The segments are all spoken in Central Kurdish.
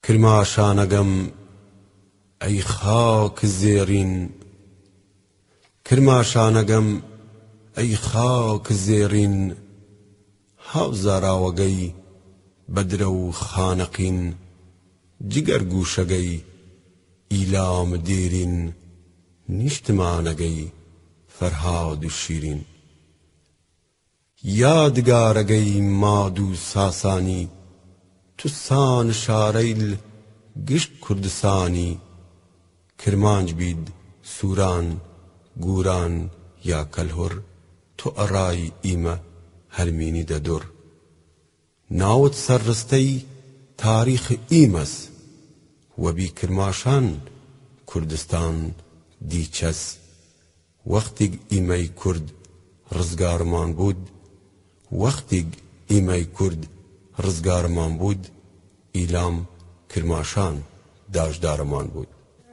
کرماشانەگەم ئەی خاک زێڕین، کرماشانەگەم ئەی خاک زێڕین، هاوزاراوەگەی بەدرە و خانەقین، جگەر گوشەگەی ئیلام دێرین، نیشتمانەگەی فەرهاد و شیرین. یادگارەگەی ماد و ساسانی، توسان شارەیل گشت کوردستانی، کرمانج بید سووران گوران یا کەلهۆر، تۆ ئەڕای ئیمە هەرمینی دەدۆر. ناوت سەرڕستەی تاریخ ئیمەس، وەبی کرماشان کوردستان دیچەس. وەختێک ئیمەی کورد ڕزگارمان بوود، وەختێک ئیمەی کورد ڕزگارمان بوود، ئیلام کرماشان داژدارمان بوود.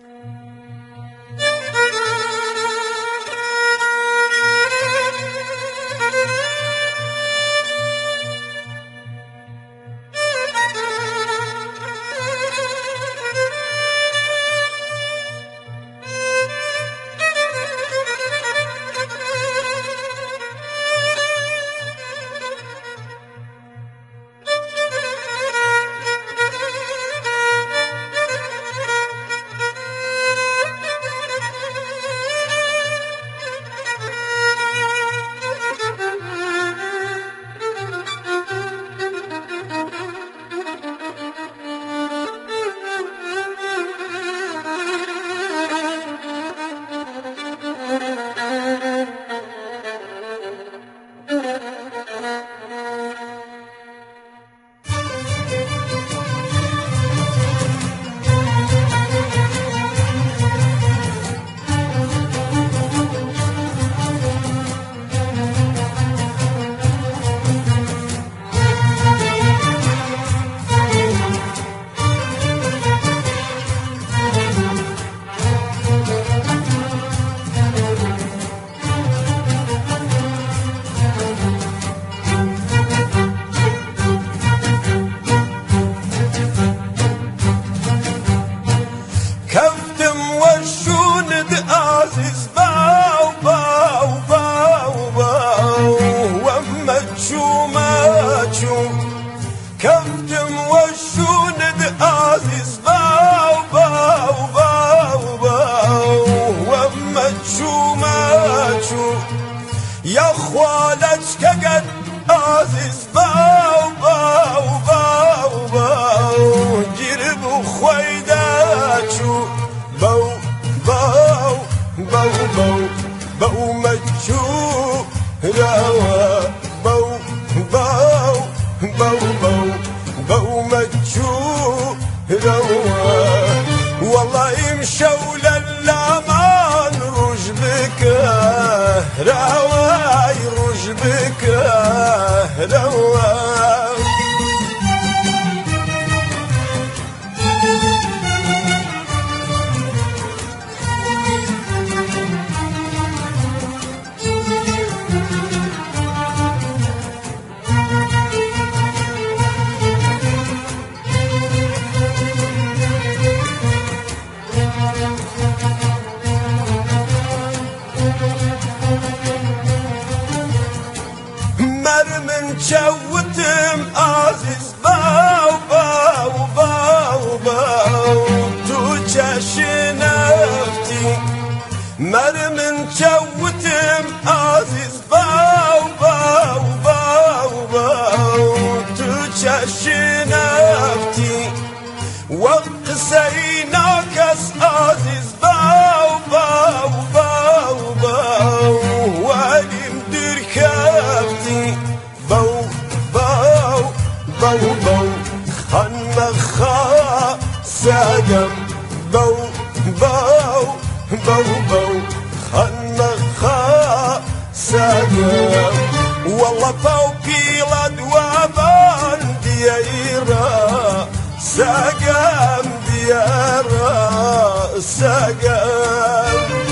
كفتم والشوند عزيز باو باو باو باو وما تشو يا خوالتك قد عزيز باو باو باو باو جرب خويداتشو باو باو باو باو باو ما تشو روا باو باو باو باو باو ما تشوف روا والله يمشوا للامان روج بك روا يروج بك روا من شوتم عزيز باو باو باو باو تو نفتي مر من شوتم عزيز باو باو باو باو تو نفتي وقت سيناكس عزيز باو باو باو باو وليم دركبتي باو باو باو باو خنخا ساقم باو باو باو باو خنخا ساقم والله باو بيلاد وابان ديارا ساقم ديارا ساقم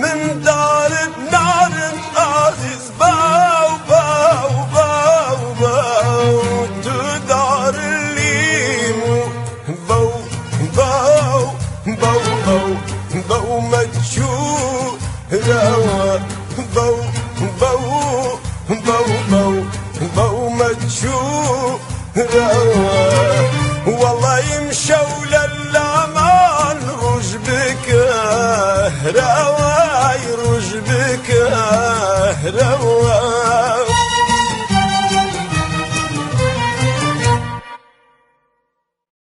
من دار نار عزيز باو باو باو باو تدار الليمو باو باو باو باو باو مجهول روا باو باو باو باو باو مجهول روا والله يمشوا للامان روج بك رواي روج بك رواي